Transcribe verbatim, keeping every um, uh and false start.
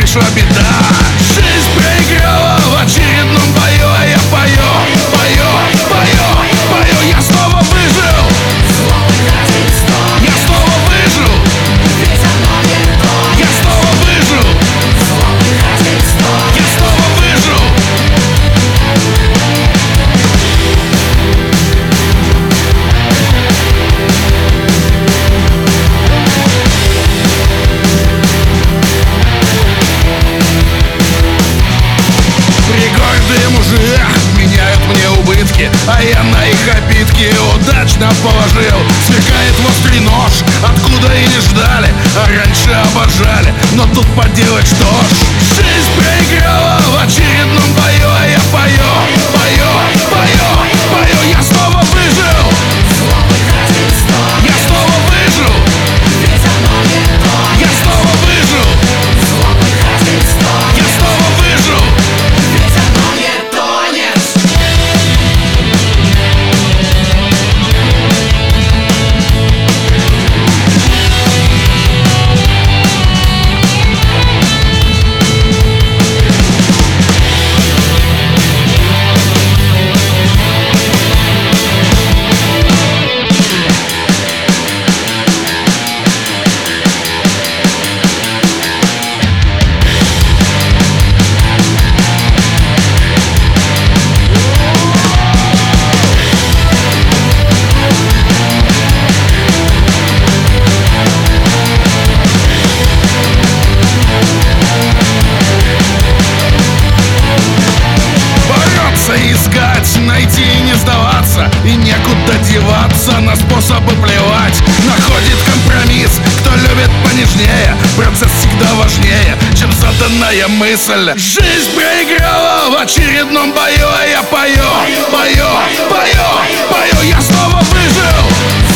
пришла беда. Жизнь проиграла в очередном бою, а я пою, пою, пою, пою. Я снова выжил, я снова выжил, я снова выжил, я снова выжил. Пригордые мужи меняют мне убытки, а я на их обидки удачно положил. Сверкает острый нож, откуда и не ждали, а раньше обожали, но тут поделать что ж. Жизнь проиграла в очередном бою, а я пою, пою, пою, пою. Я снова выжил, я снова выжил, я снова выжил, я снова выжил. Искать, найти и не сдаваться, и некуда деваться, на способы плевать. Находит компромисс, кто любит понежнее. Процесс всегда важнее, чем заданная мысль. Жизнь проиграла в очередном бою, а я пою, пою, пою, пою. Я снова выжил,